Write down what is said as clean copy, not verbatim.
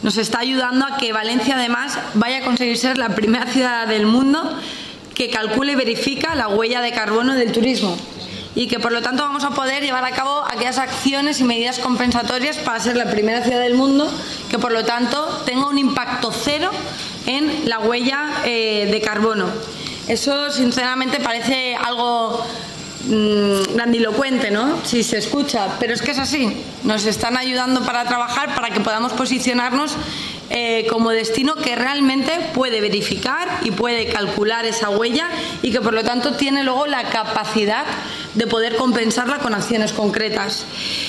nos está ayudando a que Valencia además vaya a conseguir ser la primera ciudad del mundo que calcule y verifica la huella de carbono del turismo, y que por lo tanto vamos a poder llevar a cabo aquellas acciones y medidas compensatorias para ser la primera ciudad del mundo que por lo tanto tenga un impacto cero en la huella de carbono. Eso sinceramente parece algo grandilocuente, ¿no?, si se escucha, pero es que es así. Nos están ayudando para trabajar para que podamos posicionarnos como destino que realmente puede verificar y puede calcular esa huella y que por lo tanto tiene luego la capacidad de poder compensarla con acciones concretas.